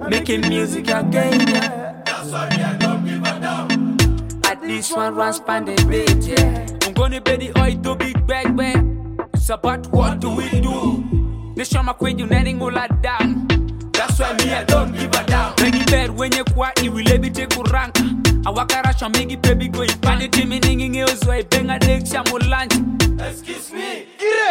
making music again. That's why me I don't give a damn. At this one runs span the beat, yeah. I'm gonna be the oi to big bag bag. It's about what do we do? The show my queen you netting all that down. That's why me I don't give a damn. When you bed when you quiet, you will be take rank. I walk around and make it baby go. Panic team in hanging else so I bang a leg some lunch. Excuse me.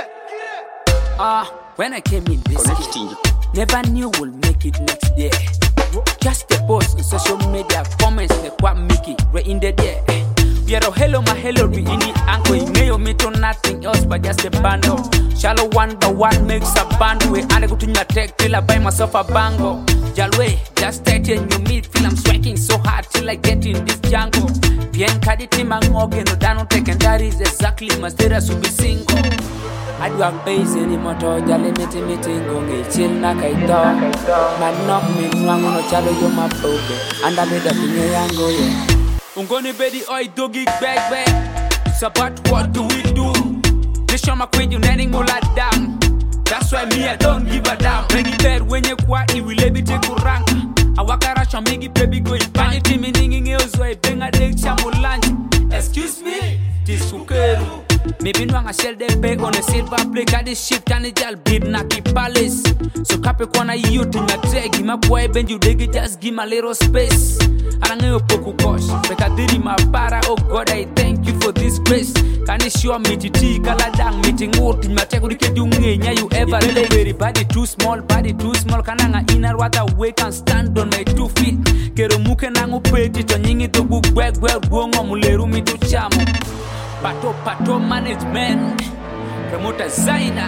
When I came in this year, never knew we'll make it next year. Just the post on social media, comments the quite Mickey, right in the day. Piero hello my hello re in it anko ineo me to nothing else but just a bundle. Shallow wonder what makes a band way. I go to your tech till I buy myself a bango. Jalwe, just 30 and you meet feel I'm striking so hard till I get in this jungle. Bien kaditi mangoge no dano take and that is exactly my status to be single. I do a base in the motor, jale meeting gonge chill na kaito. Man knock me nwango no chalo yo my baby. And I made up in your yango yeah. I'm gonna be the oi doggy bag bag. It's about what do we do? They show my queen you netting all that down. That's why me I don't give a damn. When you bed when you quiet, you will be take rank. I walk around and make it baby go. Panic team in hanging else so I bang a leg chamu lunch. Excuse me, this sukeru. Maybe no I sell them bag on a silver plate. Got this shit can it all bid Naki Palace. So Capricorn you to my tag. Give my boy bend you dig it just give my little space. I don't know poku gosh. But I did my para. Oh God I thank you for this grace. Can you show me to tea? Kaladang meeting work in my tech. You ever play? Body too small. Kananga inner water weight can stand on my 2 feet. Kero muke nangu peti. Tonyingi to book bag well gongo muleru mi to chamo. Pato management, promoter Zaina,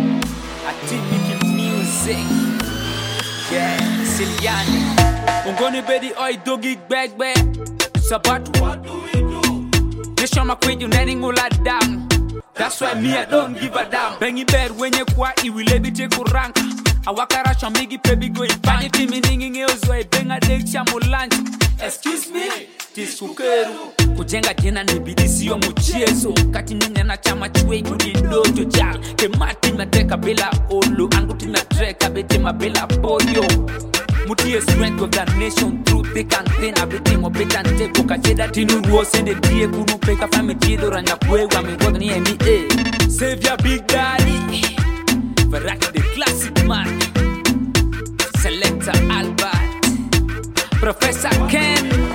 Atimiki music, yeah, Siliani. I'm gonna be the oi doggy bag bag. It's about what do we do? They show my queen you netting all that down. That's why me I don't give a damn. Bengy bed when you quiet, you will be take rank. I walk around and make it baby go. Panic team in hanging else so I bang a leg chamu lunch. Excuse me, this sukeru. Kujenga tena ni bidii sio mchezo. Kati nene na chama chwe kudi dojo jal. Kemati mateka bila olo. Anguti na treka bete mabela polio. Mutie strength of the nation through thick and thin. Everything of it and take. Kacheda tinu ruo sende die kunu peka fame chido ranya kwewa mingoda ni NBA. Save your big daddy. Veraki the classic man. Selector Albert. Professor Ken.